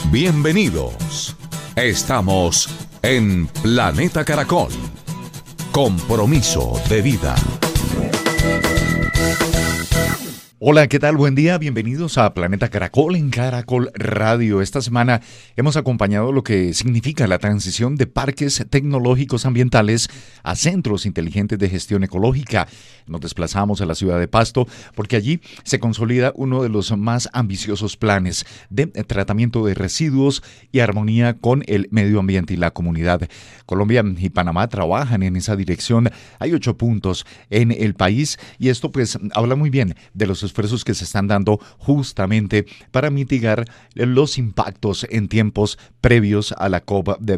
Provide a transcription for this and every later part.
Bienvenidos. Estamos en Planeta Caracol. Compromiso de vida. Hola, ¿qué tal? Buen día, bienvenidos a Planeta Caracol en Caracol Radio. Esta semana hemos acompañado lo que significa la transición de parques tecnológicos ambientales a centros inteligentes de gestión ecológica. Nos desplazamos a la ciudad de Pasto porque allí se consolida uno de los más ambiciosos planes de tratamiento de residuos y armonía con el medio ambiente y la comunidad. Colombia y Panamá trabajan en esa dirección. Hay 8 puntos en el país y esto pues habla muy bien de los esfuerzos que se están dando justamente para mitigar los impactos en tiempos previos a la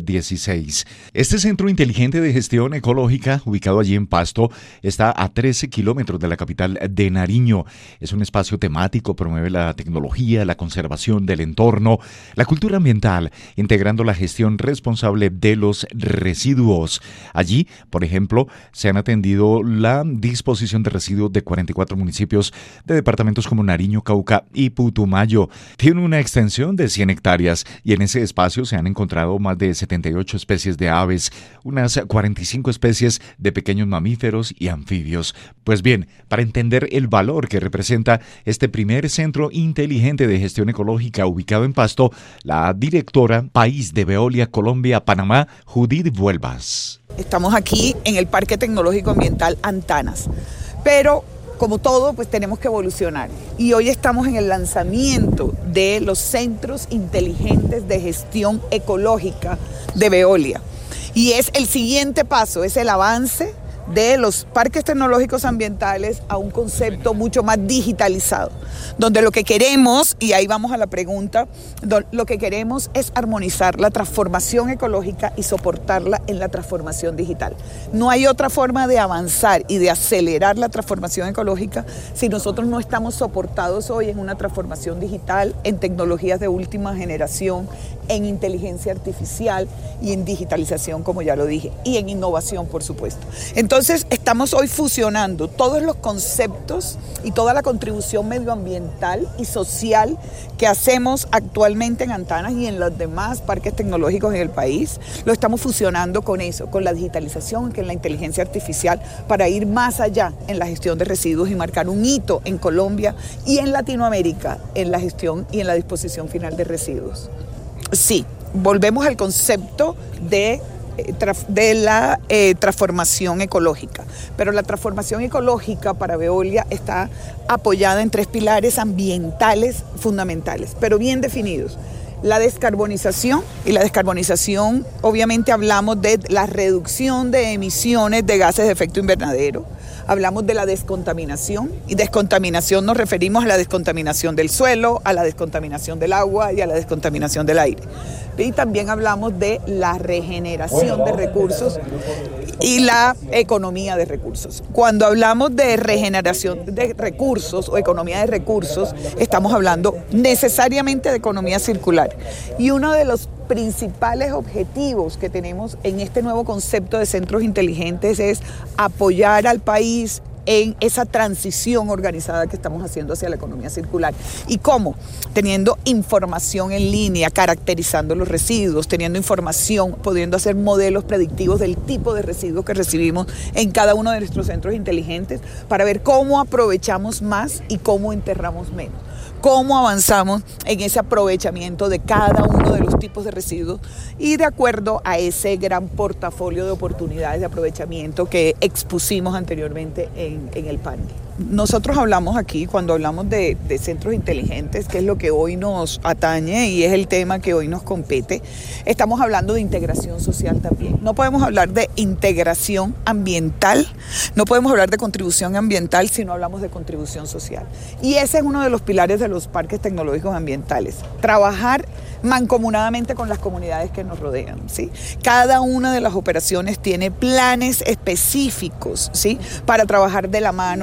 COP16. Este centro inteligente de gestión ecológica, ubicado allí en Pasto, está a 13 kilómetros de la capital de Nariño. Es un espacio temático, promueve la tecnología, la conservación del entorno, la cultura ambiental, integrando la gestión responsable de los residuos. Allí, por ejemplo, se han atendido la disposición de residuos de 44 municipios de departamentos como Nariño, Cauca y Putumayo. Tiene una extensión de 100 hectáreas y en ese espacio se han encontrado más de 78 especies de aves, unas 45 especies de pequeños mamíferos y anfibios. Pues bien, para entender el valor que representa este primer centro inteligente de gestión ecológica ubicado en Pasto, la directora País de Veolia Colombia Panamá, Judith Vuelvas. Estamos aquí en el Parque Tecnológico Ambiental Antanas, pero como todo, pues tenemos que evolucionar. Y hoy estamos en el lanzamiento de los centros inteligentes de gestión ecológica de Veolia. Y es el siguiente paso, es el avance de los parques tecnológicos ambientales a un concepto mucho más digitalizado, donde lo que queremos, y ahí vamos a la pregunta, lo que queremos es armonizar la transformación ecológica y soportarla en la transformación digital. No hay otra forma de avanzar y de acelerar la transformación ecológica si nosotros no estamos soportados hoy en una transformación digital, en tecnologías de última generación, en inteligencia artificial y en digitalización, como ya lo dije, y en innovación, por supuesto. Entonces, estamos hoy fusionando todos los conceptos y toda la contribución medioambiental y social que hacemos actualmente en Antanas y en los demás parques tecnológicos en el país. Lo estamos fusionando con eso, con la digitalización, con la inteligencia artificial, para ir más allá en la gestión de residuos y marcar un hito en Colombia y en Latinoamérica en la gestión y en la disposición final de residuos. Sí, volvemos al concepto de la transformación ecológica, pero la transformación ecológica para Veolia está apoyada en 3 pilares ambientales fundamentales, pero bien definidos. La descarbonización, y la descarbonización obviamente hablamos de la reducción de emisiones de gases de efecto invernadero. Hablamos de la descontaminación, y descontaminación nos referimos a la descontaminación del suelo, a la descontaminación del agua y a la descontaminación del aire. Y también hablamos de la regeneración de recursos y la economía de recursos. Cuando hablamos de regeneración de recursos o economía de recursos, estamos hablando necesariamente de economía circular. Y uno de los principales objetivos que tenemos en este nuevo concepto de centros inteligentes es apoyar al país en esa transición organizada que estamos haciendo hacia la economía circular. ¿Y cómo? Teniendo información en línea, caracterizando los residuos, teniendo información, pudiendo hacer modelos predictivos del tipo de residuos que recibimos en cada uno de nuestros centros inteligentes para ver cómo aprovechamos más y cómo enterramos menos. Cómo avanzamos en ese aprovechamiento de cada uno de los tipos de residuos y de acuerdo a ese gran portafolio de oportunidades de aprovechamiento que expusimos anteriormente en el panel. Nosotros hablamos aquí, cuando hablamos de centros inteligentes, que es lo que hoy nos atañe y es el tema que hoy nos compete, estamos hablando de integración social también. No podemos hablar de integración ambiental, no podemos hablar de contribución ambiental si no hablamos de contribución social. Y ese es uno de los pilares de los parques tecnológicos ambientales. Trabajar mancomunadamente con las comunidades que nos rodean, ¿sí? Cada una de las operaciones tiene planes específicos, ¿sí? Para trabajar de la mano con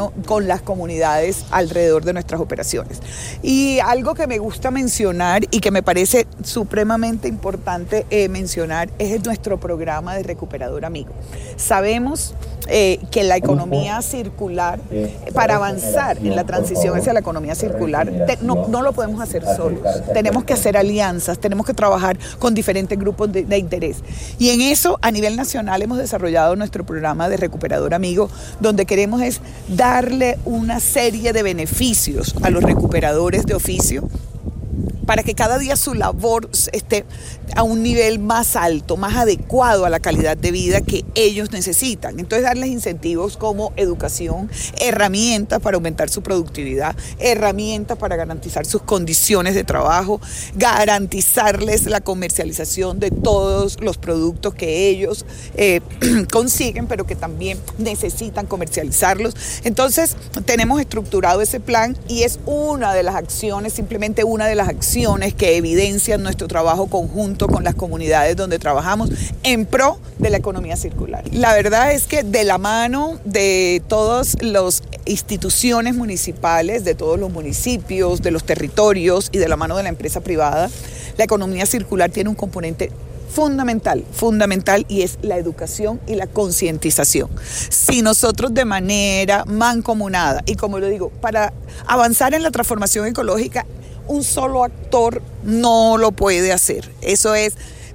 las comunidades alrededor de nuestras operaciones. Y algo que me gusta mencionar y que me parece supremamente importante mencionar es nuestro programa de Recuperador Amigo. Sabemos que la economía circular, para avanzar en la transición hacia la economía circular, no lo podemos hacer solos. Tenemos que hacer alianzas, tenemos que trabajar con diferentes grupos de interés. Y en eso, a nivel nacional, hemos desarrollado nuestro programa de Recuperador Amigo, donde queremos es darle una serie de beneficios a los recuperadores de oficio, para que cada día su labor esté a un nivel más alto, más adecuado a la calidad de vida que ellos necesitan. Entonces, darles incentivos como educación, herramientas para aumentar su productividad, herramientas para garantizar sus condiciones de trabajo, garantizarles la comercialización de todos los productos que ellos consiguen, pero que también necesitan comercializarlos. Entonces, tenemos estructurado ese plan y es una de las acciones, simplemente una de las acciones que evidencian nuestro trabajo conjunto con las comunidades donde trabajamos en pro de la economía circular. La verdad es que de la mano de todas las instituciones municipales, de todos los municipios, de los territorios y de la mano de la empresa privada, la economía circular tiene un componente fundamental, y es la educación y la concientización. Si nosotros de manera mancomunada, y como lo digo, para avanzar en la transformación ecológica, un solo actor no lo puede hacer. Eso es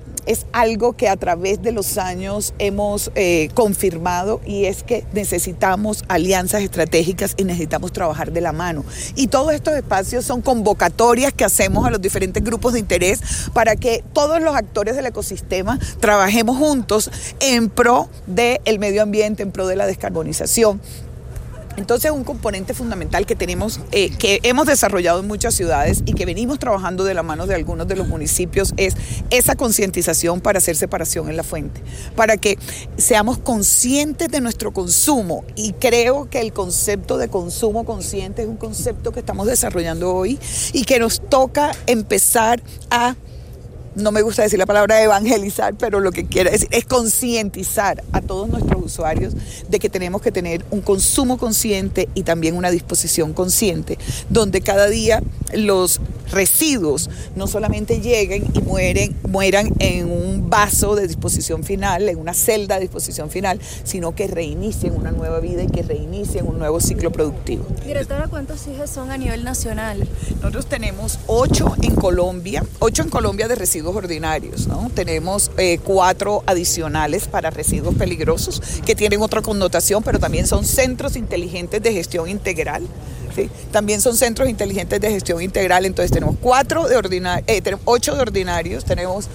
algo que a través de los años hemos confirmado, y es que necesitamos alianzas estratégicas y necesitamos trabajar de la mano. Y todos estos espacios son convocatorias que hacemos a los diferentes grupos de interés para que todos los actores del ecosistema trabajemos juntos en pro del medio ambiente, en pro de la descarbonización. Entonces, un componente fundamental que tenemos, que hemos desarrollado en muchas ciudades y que venimos trabajando de la mano de algunos de los municipios, es esa concientización para hacer separación en la fuente, para que seamos conscientes de nuestro consumo. Y creo que el concepto de consumo consciente es un concepto que estamos desarrollando hoy y que nos toca empezar a, no me gusta decir la palabra evangelizar, pero lo que quiero decir es concientizar a todos nuestros usuarios de que tenemos que tener un consumo consciente y también una disposición consciente, donde cada día los residuos no solamente lleguen y mueran en un vaso de disposición final, en una celda de disposición final, sino que reinicien una nueva vida y que reinicien un nuevo ciclo productivo. Directora, ¿cuántos ejes son a nivel nacional? Nosotros tenemos 8 en Colombia de residuos ordinarios, ¿no? Tenemos 4 adicionales para residuos peligrosos que tienen otra connotación, pero también son centros inteligentes de gestión integral. ¿Sí? También son centros inteligentes de gestión integral. Entonces tenemos 8 de ordinarios, tenemos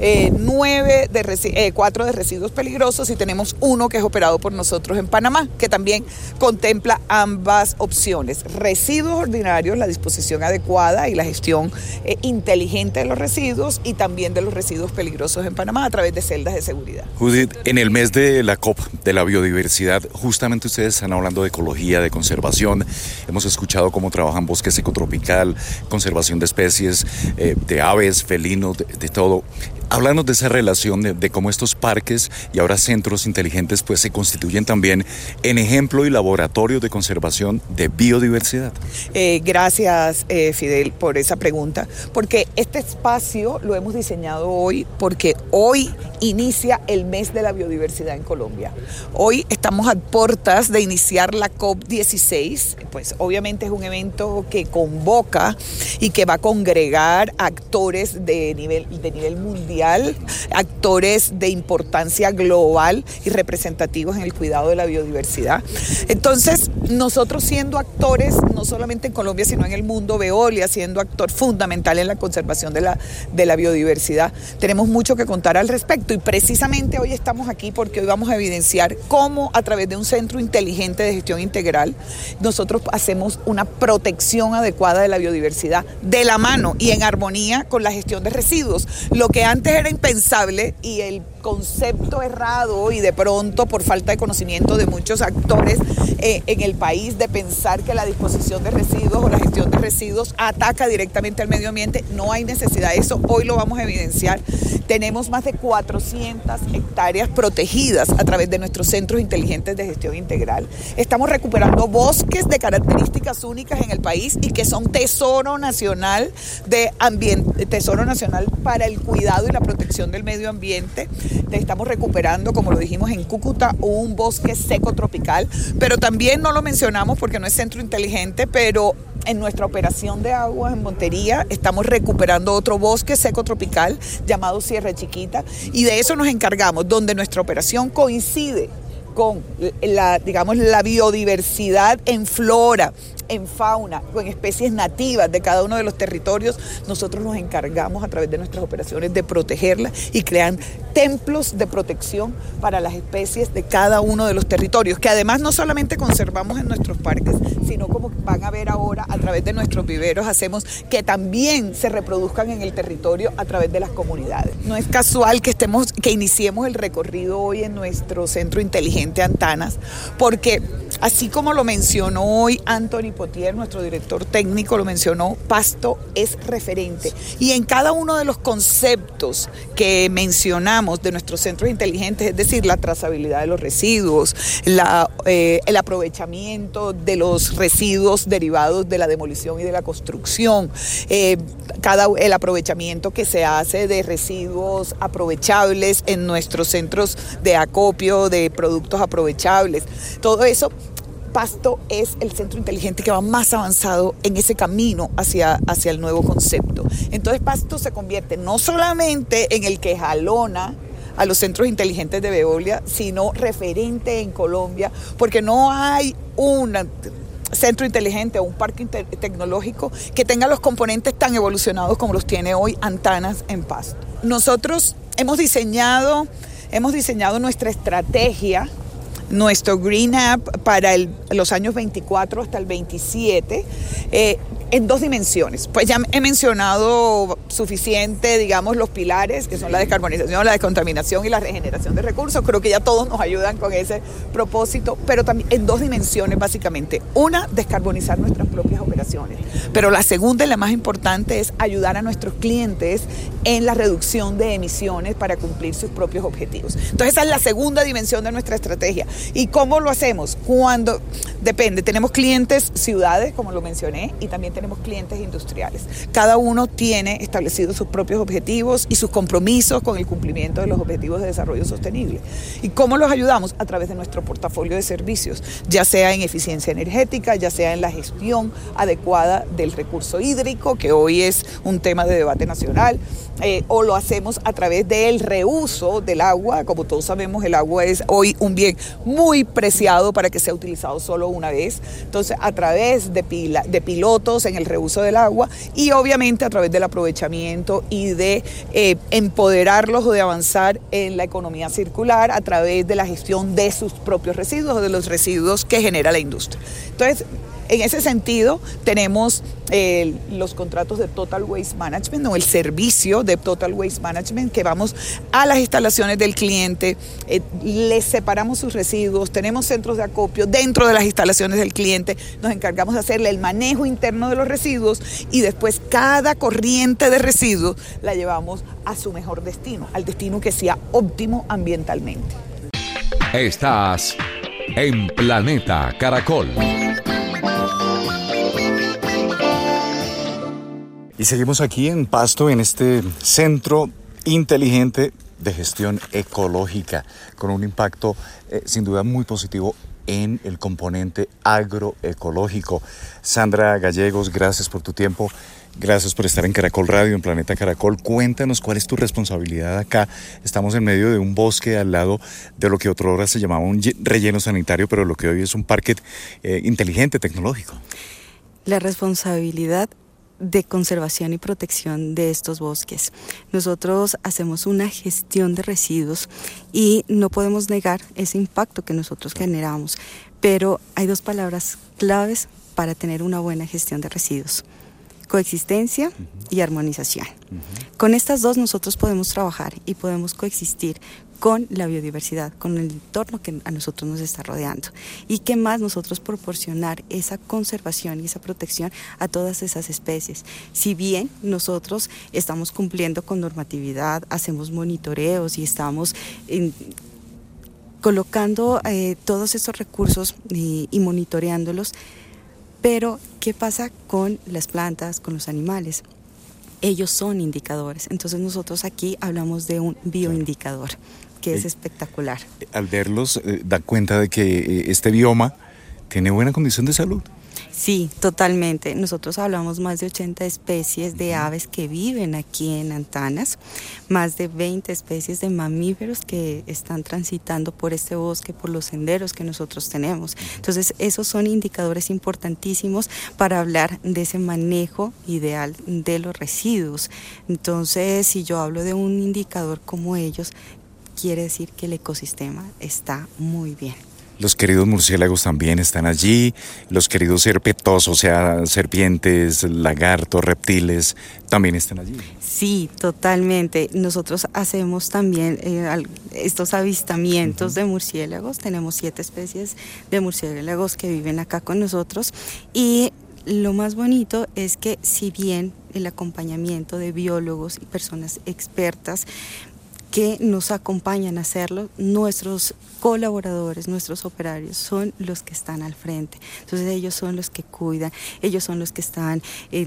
4 de residuos peligrosos y tenemos 1 que es operado por nosotros en Panamá, que también contempla ambas opciones: residuos ordinarios, la disposición adecuada y la gestión inteligente de los residuos, y también de los residuos peligrosos en Panamá a través de celdas de seguridad. Judith, en el mes de la COP de la biodiversidad, justamente ustedes están hablando de ecología, de conservación. Hemos escuchado cómo trabajan bosque ecotropical, conservación de especies, de aves, felinos, de todo. Háblanos de esa relación de cómo estos parques y ahora centros inteligentes pues se constituyen también en ejemplo y laboratorio de conservación de biodiversidad. Gracias, Fidel, por esa pregunta, porque este espacio lo hemos diseñado hoy porque hoy inicia el mes de la biodiversidad en Colombia. Hoy estamos a puertas de iniciar la COP16, pues obviamente es un evento que convoca y que va a congregar actores de nivel mundial, actores de importancia global y representativos en el cuidado de la biodiversidad. Entonces, nosotros siendo actores, no solamente en Colombia, sino en el mundo, Veolia siendo actor fundamental en la conservación de la biodiversidad, tenemos mucho que contar al respecto, y precisamente hoy estamos aquí porque hoy vamos a evidenciar cómo a través de un centro inteligente de gestión integral nosotros hacemos una protección adecuada de la biodiversidad de la mano y en armonía con la gestión de residuos. Lo que antes era impensable, y el concepto errado y de pronto por falta de conocimiento de muchos actores en el país de pensar que la disposición de residuos o la gestión de residuos ataca directamente al medio ambiente. No hay necesidad de eso, hoy lo vamos a evidenciar. Tenemos más de 400 hectáreas protegidas a través de nuestros centros inteligentes de gestión integral. Estamos recuperando bosques de características únicas en el país y que son tesoro nacional tesoro nacional para el cuidado y la protección del medio ambiente. Estamos recuperando, como lo dijimos en Cúcuta, un bosque seco tropical, pero también no lo mencionamos porque no es centro inteligente, pero en nuestra operación de aguas en Montería estamos recuperando otro bosque seco tropical llamado Sierra Chiquita, y de eso nos encargamos, donde nuestra operación coincide con la biodiversidad en flora, en fauna, con especies nativas de cada uno de los territorios. Nosotros nos encargamos a través de nuestras operaciones de protegerlas y crean templos de protección para las especies de cada uno de los territorios, que además no solamente conservamos en nuestros parques, sino como van a ver ahora a través de nuestros viveros, hacemos que también se reproduzcan en el territorio a través de las comunidades. No es casual que iniciemos el recorrido hoy en nuestro centro inteligente Antanas, porque así como lo mencionó hoy Anthony Potier, nuestro director técnico, lo mencionó, Pasto es referente. Y en cada uno de los conceptos que mencionamos de nuestros centros inteligentes, es decir, la trazabilidad de los residuos, el aprovechamiento de los residuos derivados de la demolición y de la construcción, el aprovechamiento que se hace de residuos aprovechables en nuestros centros de acopio de productos aprovechables, todo eso. Pasto es el centro inteligente que va más avanzado en ese camino hacia el nuevo concepto. Entonces Pasto se convierte no solamente en el que jalona a los centros inteligentes de Veolia, sino referente en Colombia, porque no hay un centro inteligente o un parque tecnológico que tenga los componentes tan evolucionados como los tiene hoy Antanas en Pasto. Nosotros hemos diseñado nuestra estrategia, nuestro Green App para los años 24 hasta el 27, en dos dimensiones. Pues ya he mencionado suficiente, digamos, los pilares, que son la descarbonización, la descontaminación y la regeneración de recursos. Creo que ya todos nos ayudan con ese propósito, pero también en dos dimensiones básicamente. Una, descarbonizar nuestras propias operaciones, pero la segunda y la más importante es ayudar a nuestros clientes en la reducción de emisiones para cumplir sus propios objetivos. Entonces esa es la segunda dimensión de nuestra estrategia. ¿Y cómo lo hacemos? Depende, tenemos clientes ciudades, como lo mencioné, y también tenemos clientes industriales. Cada uno tiene establecidos sus propios objetivos y sus compromisos con el cumplimiento de los objetivos de desarrollo sostenible. ¿Y cómo los ayudamos? A través de nuestro portafolio de servicios, ya sea en eficiencia energética, ya sea en la gestión adecuada del recurso hídrico, que hoy es un tema de debate nacional, o lo hacemos a través del reuso del agua. Como todos sabemos, el agua es hoy un bien muy preciado para que sea utilizado solo una vez. Entonces, a través de pilotos en el reuso del agua y obviamente a través del aprovechamiento y de empoderarlos o de avanzar en la economía circular a través de la gestión de sus propios residuos o de los residuos que genera la industria. Entonces, en ese sentido, tenemos los contratos de Total Waste Management o el servicio de Total Waste Management, que vamos a las instalaciones del cliente, les separamos sus residuos, tenemos centros de acopio dentro de las instalaciones del cliente, nos encargamos de hacerle el manejo interno de los residuos y después cada corriente de residuos la llevamos a su mejor destino, al destino que sea óptimo ambientalmente. Estás en Planeta Caracol. Y seguimos aquí en Pasto, en este centro inteligente de gestión ecológica, con un impacto sin duda muy positivo en el componente agroecológico. Sandra Gallegos, gracias por tu tiempo, gracias por estar en Caracol Radio, en Planeta Caracol. Cuéntanos cuál es tu responsabilidad acá. Estamos en medio de un bosque al lado de lo que otrora se llamaba un relleno sanitario, pero lo que hoy es un parque inteligente, tecnológico. La responsabilidad de conservación y protección de estos bosques. Nosotros hacemos una gestión de residuos y no podemos negar ese impacto que nosotros generamos, pero hay dos palabras claves para tener una buena gestión de residuos: coexistencia y armonización. Con estas dos nosotros podemos trabajar y podemos coexistir con la biodiversidad, con el entorno que a nosotros nos está rodeando. Y qué más nosotros proporcionar esa conservación y esa protección a todas esas especies. Si bien nosotros estamos cumpliendo con normatividad, hacemos monitoreos y estamos colocando todos estos recursos y monitoreándolos, pero ¿qué pasa con las plantas, con los animales? Ellos son indicadores. Entonces nosotros aquí hablamos de un bioindicador, que es espectacular. Al verlos, da cuenta de que este bioma tiene buena condición de salud. Sí, totalmente. Nosotros hablamos más de 80 especies de aves que viven aquí en Antanas, más de 20 especies de mamíferos que están transitando por este bosque, por los senderos que nosotros tenemos. Entonces, esos son indicadores importantísimos para hablar de ese manejo ideal de los residuos. Entonces, si yo hablo de un indicador como ellos, quiere decir que el ecosistema está muy bien. Los queridos murciélagos también están allí, los queridos serpetosos, o sea, serpientes, lagartos, reptiles, también están allí. Sí, totalmente. Nosotros hacemos también estos avistamientos de murciélagos. Tenemos 7 especies de murciélagos que viven acá con nosotros y lo más bonito es que si bien el acompañamiento de biólogos y personas expertas que nos acompañan a hacerlo, nuestros colaboradores, nuestros operarios son los que están al frente. Entonces ellos son los que cuidan, ellos son los que están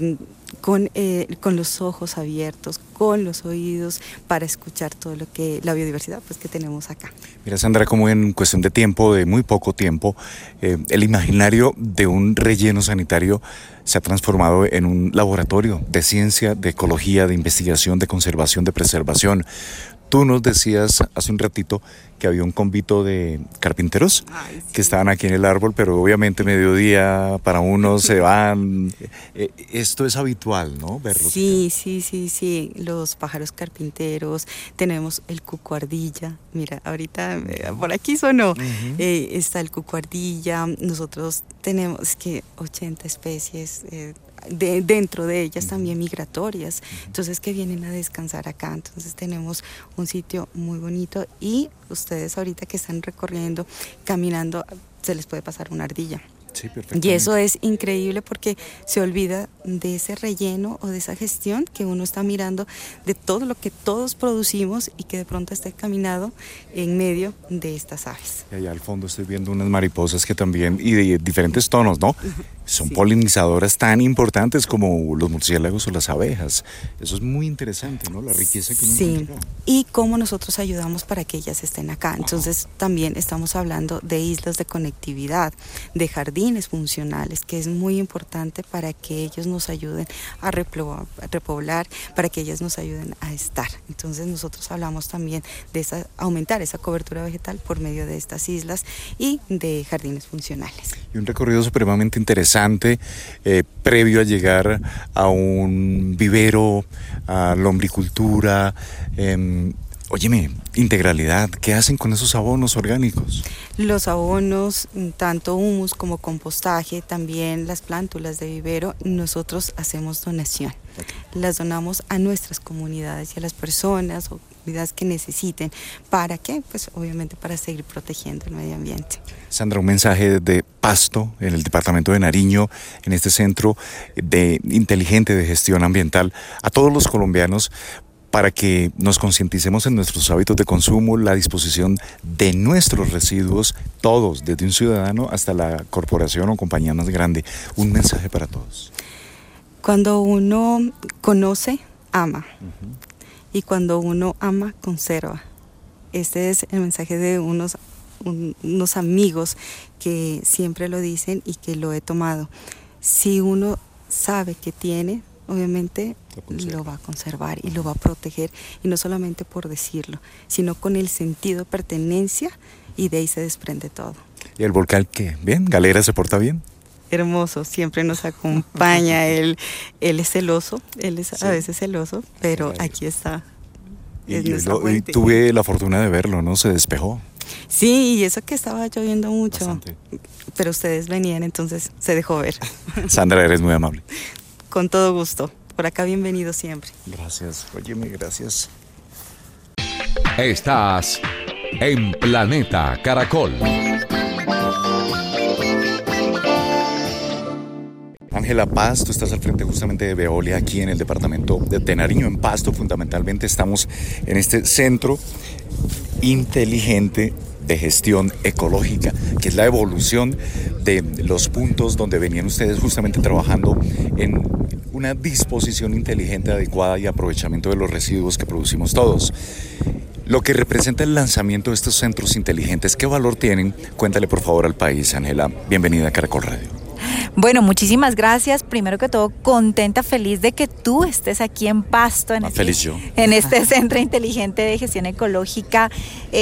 con los ojos abiertos, con los oídos para escuchar todo lo que la biodiversidad pues que tenemos acá. Mira, Sandra, como en cuestión de tiempo, de muy poco tiempo, el imaginario de un relleno sanitario se ha transformado en un laboratorio de ciencia, de ecología, de investigación, de conservación, de preservación. Tú nos decías hace un ratito que había un convito de carpinteros que estaban aquí en el árbol, pero obviamente mediodía para unos se van. Esto es habitual, ¿no? Verlos. Sí. Los pájaros carpinteros, tenemos el cucuardilla. Mira, ahorita por aquí sonó. Está el cucuardilla. Nosotros tenemos 80 especies. Dentro de ellas también migratorias, entonces que vienen a descansar acá. Entonces tenemos un sitio muy bonito y ustedes ahorita que están recorriendo, caminando, se les puede pasar una ardilla. Sí, perfecto. Y eso es increíble porque se olvida de ese relleno o de esa gestión que uno está mirando de todo lo que todos producimos y que de pronto esté caminado en medio de estas aves. Y allá al fondo estoy viendo unas mariposas que también, y de diferentes tonos, ¿no? Son polinizadoras tan importantes como los murciélagos o las abejas. Eso es muy interesante, ¿no? La riqueza que uno encuentra acá. Y cómo nosotros ayudamos para que ellas estén acá. Entonces también estamos hablando de islas de conectividad, de jardines funcionales, que es muy importante para que ellos nos ayuden a repoblar, para que ellas nos ayuden a estar. Entonces nosotros hablamos también de aumentar esa cobertura vegetal por medio de estas islas y de jardines funcionales. Y un recorrido supremamente interesante, previo a llegar a un vivero, a lombricultura. Óyeme, integralidad, ¿qué hacen con esos abonos orgánicos? Los abonos, tanto humus como compostaje, también las plántulas de vivero, nosotros hacemos donación. Las donamos a nuestras comunidades y a las personas o comunidades que necesiten. ¿Para qué? Pues obviamente para seguir protegiendo el medio ambiente. Sandra, un mensaje de Pasto, en el departamento de Nariño, en este centro inteligente de gestión ambiental, a todos los colombianos, para que nos concienticemos en nuestros hábitos de consumo, la disposición de nuestros residuos, todos, desde un ciudadano hasta la corporación o compañía más grande. Un mensaje para todos. Cuando uno conoce, ama. Y cuando uno ama, conserva. Este es el mensaje de unos amigos que siempre lo dicen y que lo he tomado. Si uno sabe que tiene, obviamente lo va a conservar y lo va a proteger, y no solamente por decirlo, sino con el sentido de pertenencia, y de ahí se desprende todo. ¿Y el volcán qué? ¿Bien? ¿Galera se porta bien? Hermoso, siempre nos acompaña. Él es celoso, a veces celoso, pero aquí está. Y tuve la fortuna de verlo, ¿no? Se despejó. Sí, y eso que estaba lloviendo mucho. Bastante. Pero ustedes venían, entonces se dejó ver. Sandra, eres muy amable. Con todo gusto. Por acá bienvenido siempre. Gracias. Óyeme, gracias. Estás en Planeta Caracol. Ángela Paz, tú estás al frente justamente de Veolia aquí en el departamento de Nariño, en Pasto. Fundamentalmente estamos en este centro inteligente de gestión ecológica, que es la evolución de los puntos donde venían ustedes justamente trabajando en una disposición inteligente, adecuada y aprovechamiento de los residuos que producimos todos. Lo que representa el lanzamiento de estos centros inteligentes, ¿qué valor tienen? Cuéntale por favor al país, Ángela. Bienvenida a Caracol Radio. Bueno, muchísimas gracias. Primero que todo, contenta, feliz de que tú estés aquí en Pasto, en este Centro Inteligente de Gestión Ecológica.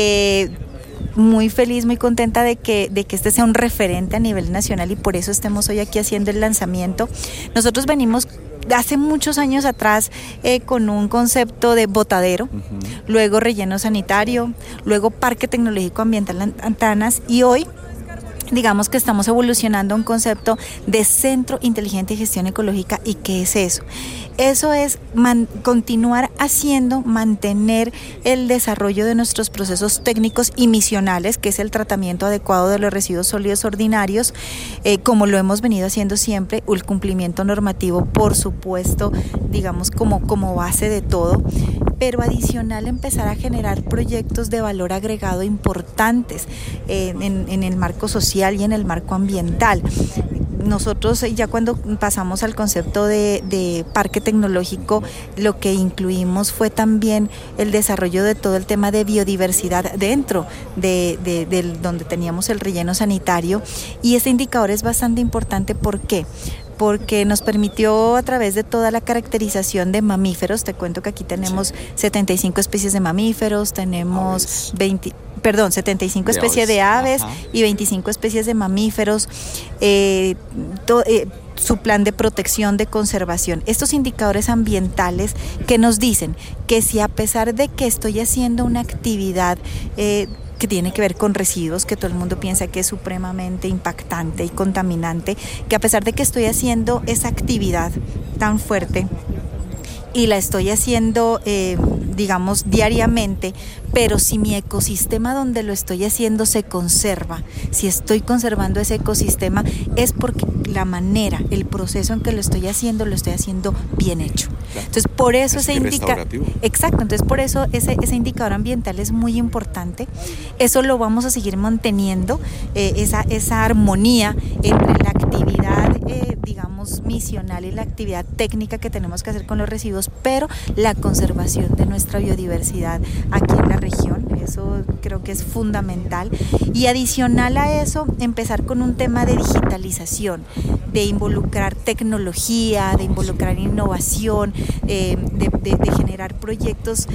Muy feliz, muy contenta de que este sea un referente a nivel nacional y por eso estemos hoy aquí haciendo el lanzamiento. Nosotros venimos hace muchos años atrás con un concepto de botadero, luego relleno sanitario, luego Parque Tecnológico Ambiental Antanas y hoy digamos que estamos evolucionando un concepto de Centro Inteligente de Gestión Ecológica. ¿Y qué es eso? Eso es continuar mantener el desarrollo de nuestros procesos técnicos y misionales, que es el tratamiento adecuado de los residuos sólidos ordinarios, como lo hemos venido haciendo siempre, el cumplimiento normativo, por supuesto, digamos como base de todo, pero adicional empezar a generar proyectos de valor agregado importantes en el marco social y en el marco ambiental. Nosotros ya cuando pasamos al concepto de parque tecnológico, lo que incluimos fue también el desarrollo de todo el tema de biodiversidad dentro de donde teníamos el relleno sanitario, y ese indicador es bastante importante. ¿Por qué? Porque nos permitió a través de toda la caracterización de mamíferos, te cuento que aquí tenemos 75 especies de mamíferos, tenemos 75 especies de aves y 25 especies de mamíferos, su plan de protección, de conservación. Estos indicadores ambientales que nos dicen que si a pesar de que estoy haciendo una actividad que tiene que ver con residuos, que todo el mundo piensa que es supremamente impactante y contaminante, que a pesar de que estoy haciendo esa actividad tan fuerte y la estoy haciendo, digamos, diariamente, pero si mi ecosistema donde lo estoy haciendo se conserva, si estoy conservando ese ecosistema, es porque la manera, el proceso en que lo estoy haciendo bien hecho. Entonces, por eso ese indicador, exacto, entonces por eso ese indicador ambiental es muy importante. Eso lo vamos a seguir manteniendo, esa armonía entre la actividad, digamos, misional y la actividad técnica que tenemos que hacer con los residuos, pero la conservación de nuestra biodiversidad aquí en la región. Eso creo que es fundamental. Y adicional a eso, empezar con un tema de digitalización, de involucrar tecnología, de involucrar innovación, de generar proyectos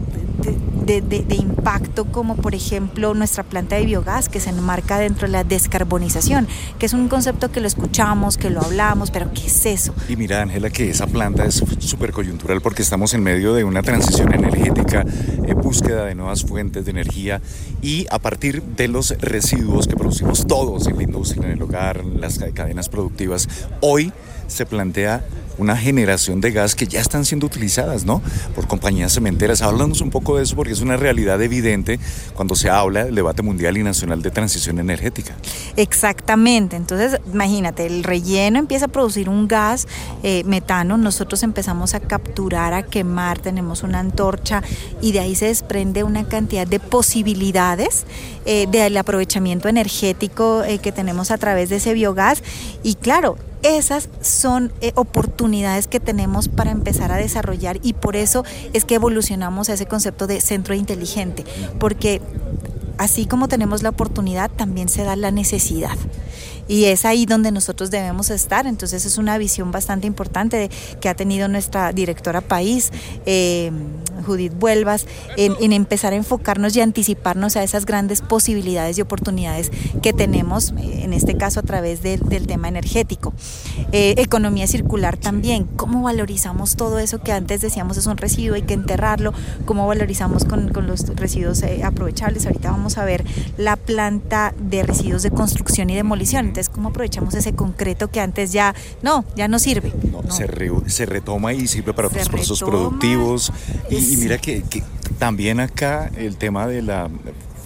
de impacto, como por ejemplo nuestra planta de biogás, que se enmarca dentro de la descarbonización, que es un concepto que lo escuchamos, que lo hablamos, pero ¿qué es eso? Y mira, Ángela, que esa planta es súper coyuntural porque estamos en medio de una transición energética, búsqueda de nuevas fuentes de energía, y a partir de los residuos que producimos todos en la industria, en el hogar, en las cadenas productivas, hoy se plantea una generación de gas que ya están siendo utilizadas, ¿no?, por compañías cementeras. Háblanos un poco de eso, porque es una realidad evidente cuando se habla del debate mundial y nacional de transición energética. Exactamente. Entonces, imagínate, el relleno empieza a producir un gas, metano, nosotros empezamos a capturar, a quemar, tenemos una antorcha, y de ahí se desprende una cantidad de posibilidades del aprovechamiento energético que tenemos a través de ese biogás. Y claro, esas son oportunidades que tenemos para empezar a desarrollar, y por eso es que evolucionamos a ese concepto de centro inteligente, porque así como tenemos la oportunidad, también se da la necesidad. Y es ahí donde nosotros debemos estar. Entonces es una visión bastante importante que ha tenido nuestra directora país, Judith Vuelvas, en empezar a enfocarnos y anticiparnos a esas grandes posibilidades y oportunidades que tenemos, en este caso a través del tema energético. Economía circular también, cómo valorizamos todo eso que antes decíamos es un residuo, hay que enterrarlo, cómo valorizamos con los residuos aprovechables. Ahorita vamos a ver la planta de residuos de construcción y demolición. Entonces, ¿cómo aprovechamos ese concreto que antes ya no sirve? No. Se retoma y sirve para otros procesos productivos. Y mira que también acá el tema de la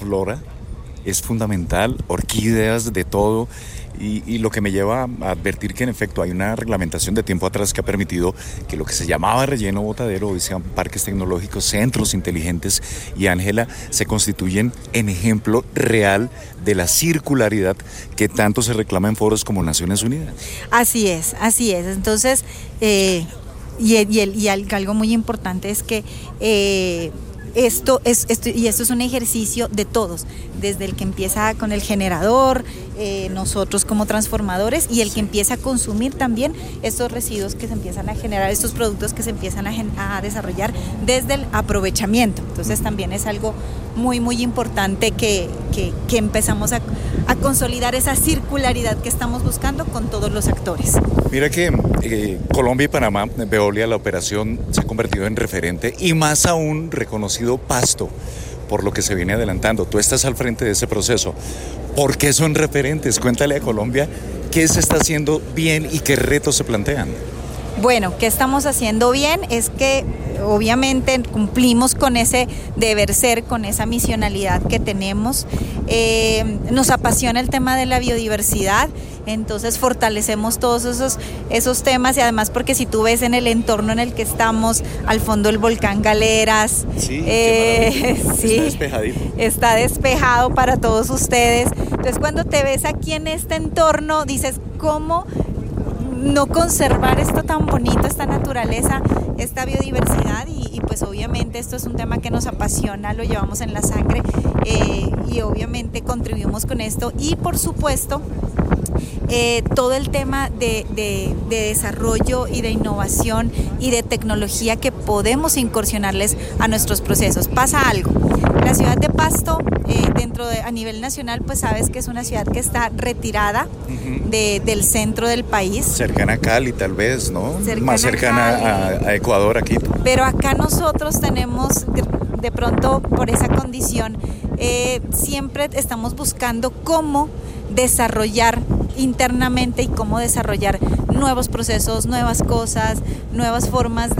flora es fundamental, orquídeas de todo, y lo que me lleva a advertir que en efecto hay una reglamentación de tiempo atrás que ha permitido que lo que se llamaba relleno botadero hoy sean parques tecnológicos, centros inteligentes, y Ángela, se constituyen en ejemplo real de la circularidad que tanto se reclama en foros como Naciones Unidas. Así es. Entonces, algo muy importante es que esto es un ejercicio de todos, desde el que empieza con el generador, nosotros como transformadores, y el que empieza a consumir también estos residuos que se empiezan a generar, estos productos que se empiezan a desarrollar desde el aprovechamiento. Entonces también es algo muy muy importante que empezamos a consolidar esa circularidad que estamos buscando con todos los actores. Mira que Colombia y Panamá, Veolia, la operación se ha convertido en referente, y más aún reconocido Pasto por lo que se viene adelantando. Tú estás al frente de ese proceso. ¿Por qué son referentes? Cuéntale a Colombia qué se está haciendo bien y qué retos se plantean. Bueno, ¿qué estamos haciendo bien? Es que obviamente cumplimos con ese deber ser, con esa misionalidad que tenemos. Nos apasiona el tema de la biodiversidad, entonces fortalecemos todos esos temas, y además porque si tú ves en el entorno en el que estamos, al fondo el volcán Galeras, sí, está despejadito. Está despejado para todos ustedes. Entonces cuando te ves aquí en este entorno, dices, ¿cómo no conservar esto tan bonito, esta naturaleza, esta biodiversidad? Y pues obviamente esto es un tema que nos apasiona, lo llevamos en la sangre, y obviamente contribuimos con esto, y por supuesto todo el tema de desarrollo y de innovación y de tecnología que podemos incursionarles a nuestros procesos. Pasa algo, la ciudad de Pasto, a nivel nacional, pues sabes que es una ciudad que está retirada del centro del país. Cercana a Cali tal vez, ¿no? Más cercana a Ecuador, aquí. Pero acá nosotros tenemos, de pronto por esa condición, siempre estamos buscando cómo desarrollar internamente y cómo desarrollar nuevos procesos, nuevas cosas, nuevas formas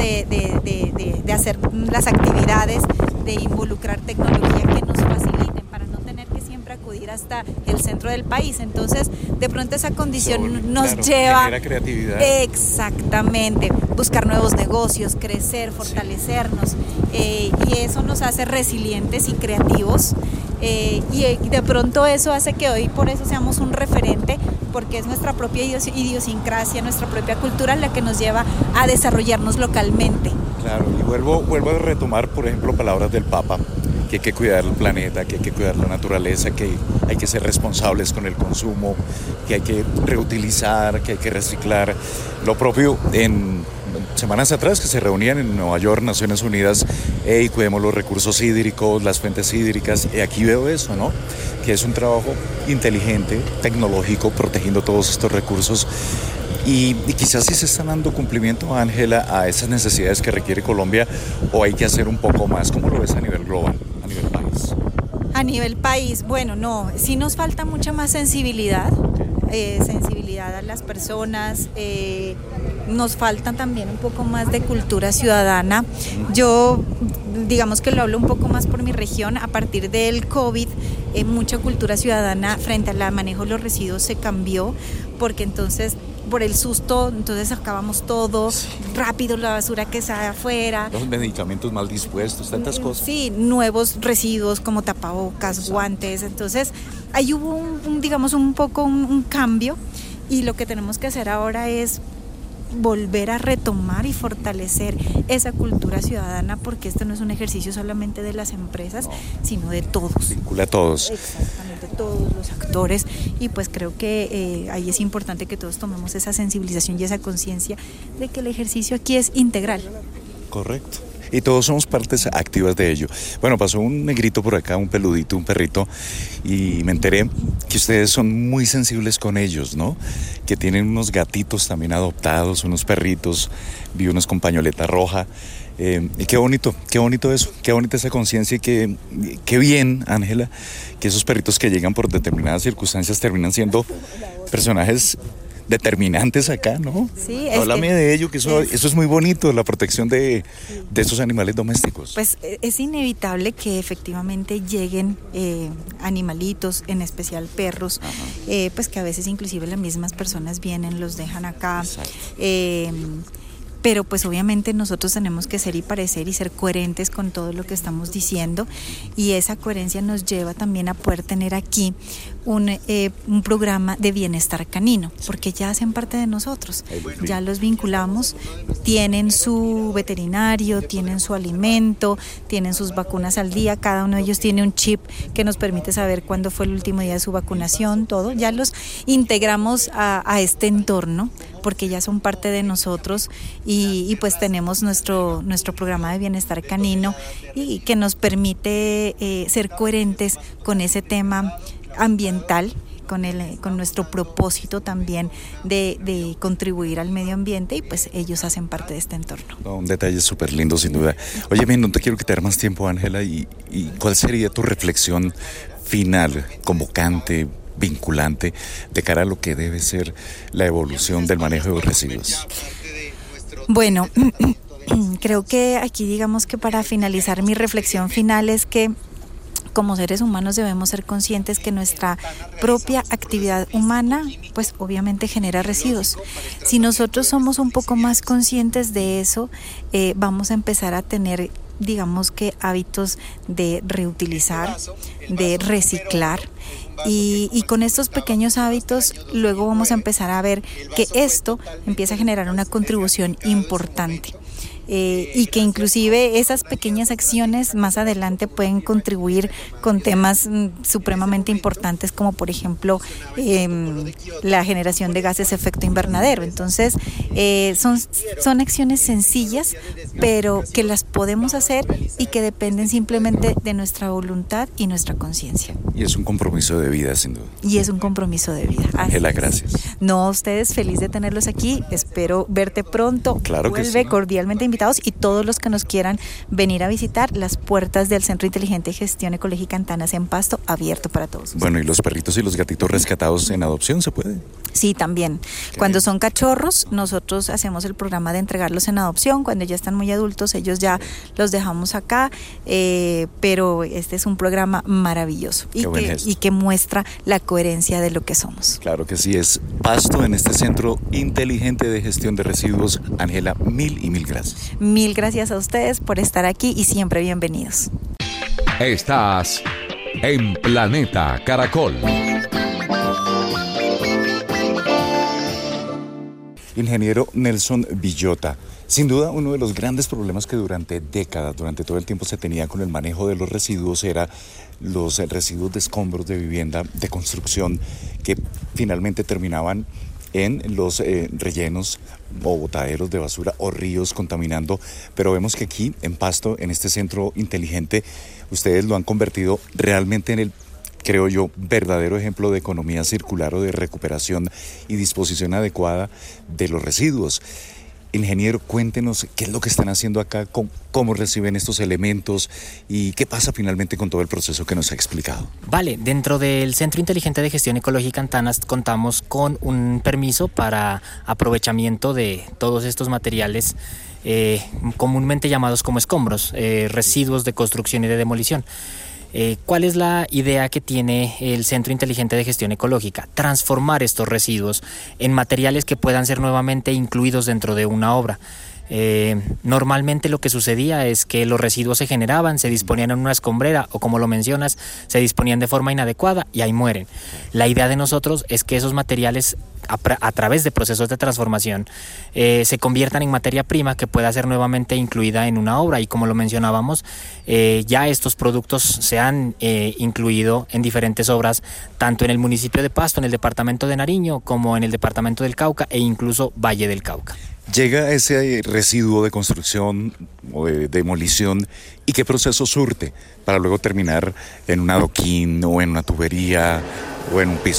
de hacer las actividades, de involucrar tecnología que nos faciliten para no tener que siempre acudir hasta el centro del país. Entonces, de pronto esa condición nos lleva... Genera creatividad. Exactamente, buscar nuevos negocios, crecer, fortalecernos, y eso nos hace resilientes y creativos. Y de pronto eso hace que hoy por eso seamos un referente, porque es nuestra propia idiosincrasia, nuestra propia cultura la que nos lleva a desarrollarnos localmente. Claro, y vuelvo a retomar, por ejemplo, palabras del Papa, que hay que cuidar el planeta, que hay que cuidar la naturaleza, que hay que ser responsables con el consumo, que hay que reutilizar, que hay que reciclar. Lo propio en semanas atrás que se reunían en Nueva York, Naciones Unidas, cuidemos los recursos hídricos, las fuentes hídricas, y aquí veo eso, ¿no? Que es un trabajo inteligente, tecnológico, protegiendo todos estos recursos, y quizás sí se están dando cumplimiento, Ángela, a esas necesidades que requiere Colombia, o hay que hacer un poco más. ¿Cómo lo ves a nivel global, a nivel país? A nivel país, bueno, no, sí nos falta mucha más sensibilidad, sensibilidad a las personas, nos falta también un poco más de cultura ciudadana. Yo, digamos que lo hablo un poco más por mi región, a partir del COVID, mucha cultura ciudadana frente al manejo de los residuos se cambió, porque entonces por el susto, entonces acabamos todo, rápido la basura que sale afuera. Los medicamentos mal dispuestos, tantas cosas. Sí, nuevos residuos como tapabocas, guantes, entonces ahí hubo un cambio, y lo que tenemos que hacer ahora es volver a retomar y fortalecer esa cultura ciudadana, porque esto no es un ejercicio solamente de las empresas, sino de todos. Vincula a todos. Exactamente, todos los actores, y pues creo que ahí es importante que todos tomemos esa sensibilización y esa conciencia de que el ejercicio aquí es integral. Correcto. Y todos somos partes activas de ello. Bueno, pasó un negrito por acá, un peludito, un perrito, y me enteré que ustedes son muy sensibles con ellos, ¿no? Que tienen unos gatitos también adoptados, unos perritos, vi unos con pañoleta roja. Y qué bonito eso, qué bonita esa conciencia, y qué bien, Ángela, que esos perritos que llegan por determinadas circunstancias terminan siendo personajes determinantes acá, ¿no? Sí, háblame de ello, que eso es muy bonito, la protección de estos animales domésticos. Pues es inevitable que efectivamente lleguen animalitos, en especial perros, pues que a veces inclusive las mismas personas vienen, los dejan acá. Pero pues obviamente nosotros tenemos que ser y parecer y ser coherentes con todo lo que estamos diciendo, y esa coherencia nos lleva también a poder tener aquí un programa de bienestar canino, porque ya hacen parte de nosotros, ya los vinculamos, tienen su veterinario, tienen su alimento, tienen sus vacunas al día, cada uno de ellos tiene un chip que nos permite saber cuándo fue el último día de su vacunación, todo, ya los integramos a este entorno, porque ya son parte de nosotros, y pues tenemos nuestro programa de bienestar canino, y que nos permite ser coherentes con ese tema ambiental, con nuestro propósito también de contribuir al medio ambiente, y pues ellos hacen parte de este entorno. Un detalle súper lindo, sin duda. Oye, bien, no te quiero quitar más tiempo, Ángela, y ¿cuál sería tu reflexión final, convocante, vinculante, de cara a lo que debe ser la evolución del manejo de residuos? Bueno, creo que aquí, digamos que para finalizar, mi reflexión final es que como seres humanos debemos ser conscientes que nuestra propia actividad humana pues obviamente genera residuos. Si nosotros somos un poco más conscientes de eso, vamos a empezar a tener, digamos que, hábitos de reutilizar, de reciclar, y con estos pequeños hábitos luego vamos a empezar a ver que esto empieza a generar una contribución importante. Y que inclusive esas pequeñas acciones más adelante pueden contribuir con temas supremamente importantes, como por ejemplo la generación de gases de efecto invernadero. Entonces son acciones sencillas, pero que las podemos hacer y que dependen simplemente de nuestra voluntad y nuestra conciencia. Y es un compromiso de vida, sin duda. Y es un compromiso de vida. Ángela, gracias. No, ustedes, feliz de tenerlos aquí, espero verte pronto. Claro que sí. Vuelve cordialmente invitados, y todos los que nos quieran venir a visitar, las puertas del Centro Inteligente de Gestión Ecológica Antanas en Pasto, abierto para todos. Bueno, ¿y los perritos y los gatitos rescatados en adopción se puede? Sí, también. Cuando son cachorros, nosotros hacemos el programa de entregarlos en adopción. Cuando ya están muy adultos, ellos ya los dejamos acá, pero este es un programa maravilloso y que muestra la coherencia de lo que somos. Claro que sí, es Pasto, en este Centro Inteligente de Gestión de Residuos. Ángela, mil y mil gracias. Mil gracias a ustedes por estar aquí y siempre bienvenidos. Estás en Planeta Caracol. Ingeniero Nelson Villota, sin duda uno de los grandes problemas que durante décadas, durante todo el tiempo se tenía con el manejo de los residuos era los residuos de escombros de vivienda, de construcción, que finalmente terminaban en los rellenos o botaderos de basura o ríos contaminando, pero vemos que aquí en Pasto, en este centro inteligente, ustedes lo han convertido realmente en el, creo yo, verdadero ejemplo de economía circular o de recuperación y disposición adecuada de los residuos. Ingeniero, cuéntenos qué es lo que están haciendo acá, cómo reciben estos elementos y qué pasa finalmente con todo el proceso que nos ha explicado. Vale, dentro del Centro Inteligente de Gestión Ecológica Antanas contamos con un permiso para aprovechamiento de todos estos materiales comúnmente llamados como escombros, residuos de construcción y de demolición. ¿Cuál es la idea que tiene el Centro Inteligente de Gestión Ecológica? Transformar estos residuos en materiales que puedan ser nuevamente incluidos dentro de una obra. Normalmente lo que sucedía es que los residuos se generaban, se disponían en una escombrera o, como lo mencionas, se disponían de forma inadecuada y ahí mueren. La idea de nosotros es que esos materiales, a través de procesos de transformación, se conviertan en materia prima que pueda ser nuevamente incluida en una obra, y como lo mencionábamos, ya estos productos se han incluido en diferentes obras, tanto en el municipio de Pasto, en el departamento de Nariño, como en el departamento del Cauca e incluso Valle del Cauca. Llega ese residuo de construcción o de demolición, ¿y qué proceso surte para luego terminar en un adoquín o en una tubería o en un piso?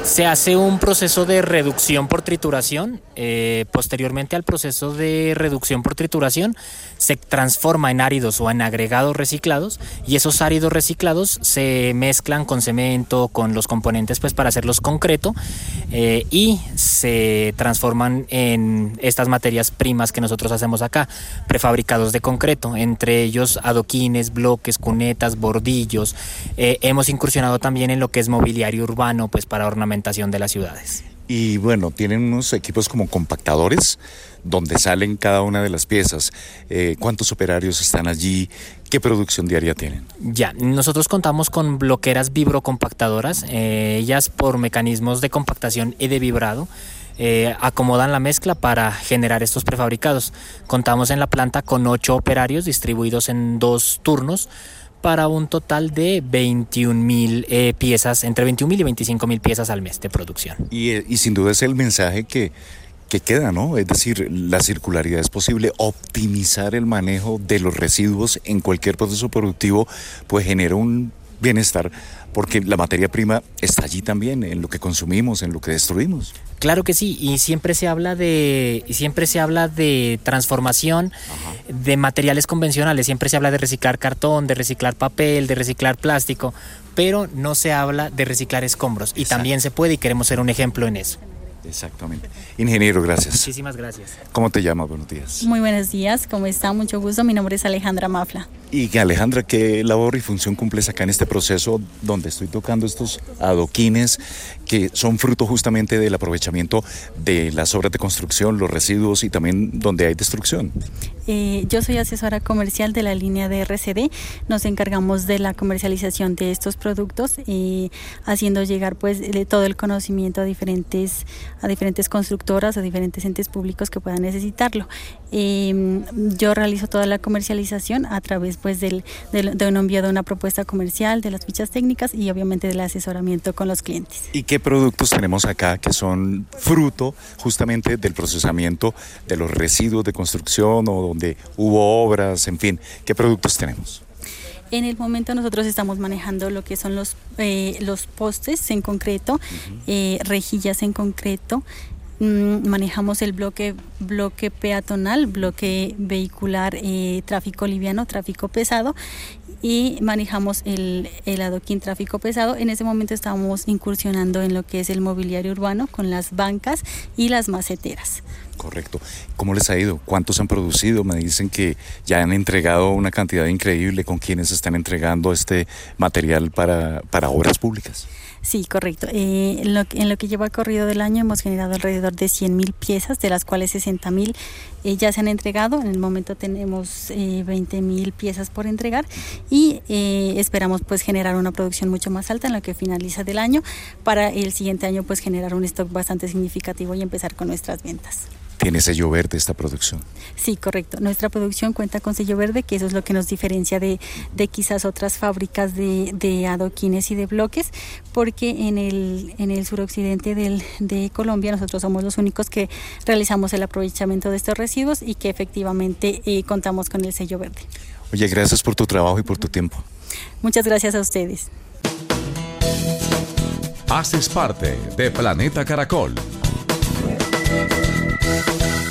Se hace un proceso de reducción por trituración. Posteriormente al proceso de reducción por trituración se transforma en áridos o en agregados reciclados, y esos áridos reciclados se mezclan con cemento, con los componentes pues para hacerlos concreto, y se transforman en estas materias primas que nosotros hacemos acá, prefabricados de concreto, entre ellos adoquines, bloques, cunetas, bordillos. Hemos incursionado también en lo que es mobiliario urbano pues para ornamentación de las ciudades. Y bueno, tienen unos equipos como compactadores donde salen cada una de las piezas. ¿Cuántos operarios están allí? ¿Qué producción diaria tienen? Ya, nosotros contamos con bloqueras vibrocompactadoras. Ellas, por mecanismos de compactación y de vibrado, acomodan la mezcla para generar estos prefabricados. Contamos en la planta con 8 operarios distribuidos en 2 turnos, para un total de 21.000 piezas, entre 21.000 y 25.000 piezas al mes de producción. Y sin duda es el mensaje que queda, ¿no? Es decir, la circularidad es posible, optimizar el manejo de los residuos en cualquier proceso productivo, pues genera un bienestar, porque la materia prima está allí también, en lo que consumimos, en lo que destruimos. Claro que sí, y siempre se habla de transformación. Ajá. De materiales convencionales, siempre se habla de reciclar cartón, de reciclar papel, de reciclar plástico, pero no se habla de reciclar escombros. Exacto. Y también se puede, y queremos ser un ejemplo en eso. Exactamente. Ingeniero, gracias. Muchísimas gracias. ¿Cómo te llamas? Buenos días. Muy buenos días, ¿cómo está? Mucho gusto, mi nombre es Alejandra Mafla. Y Alejandra, ¿qué labor y función cumples acá en este proceso donde estoy tocando estos adoquines que son fruto justamente del aprovechamiento de las obras de construcción, los residuos y también donde hay destrucción? Yo soy asesora comercial de la línea de RCD. Nos encargamos de la comercialización de estos productos, haciendo llegar pues todo el conocimiento a diferentes constructoras, a diferentes entes públicos que puedan necesitarlo. Yo realizo toda la comercialización a través pues de un envío de una propuesta comercial, de las fichas técnicas y obviamente del asesoramiento con los clientes. ¿Y qué productos tenemos acá que son fruto justamente del procesamiento de los residuos de construcción o donde hubo obras, en fin? ¿Qué productos tenemos? En el momento nosotros estamos manejando lo que son los postes en concreto, rejillas en concreto. Manejamos el bloque peatonal, bloque vehicular, tráfico liviano, tráfico pesado, y manejamos el adoquín tráfico pesado. En ese momento estamos incursionando en lo que es el mobiliario urbano con las bancas y las maceteras. Correcto. ¿Cómo les ha ido? ¿Cuántos han producido? Me dicen que ya han entregado una cantidad increíble. ¿Con quiénes están entregando este material para obras públicas? Sí, correcto. En lo que lleva corrido del año hemos generado alrededor de 100.000 piezas, de las cuales 60.000 ya se han entregado. En el momento tenemos 20.000 piezas por entregar y esperamos pues generar una producción mucho más alta en lo que finaliza del año, para el siguiente año pues generar un stock bastante significativo y empezar con nuestras ventas. ¿Tiene sello verde esta producción? Sí, correcto. Nuestra producción cuenta con sello verde, que eso es lo que nos diferencia de quizás otras fábricas de adoquines y de bloques, porque en el suroccidente de Colombia nosotros somos los únicos que realizamos el aprovechamiento de estos residuos y que efectivamente contamos con el sello verde. Oye, gracias por tu trabajo y por tu tiempo. Muchas gracias a ustedes. Haces parte de Planeta Caracol.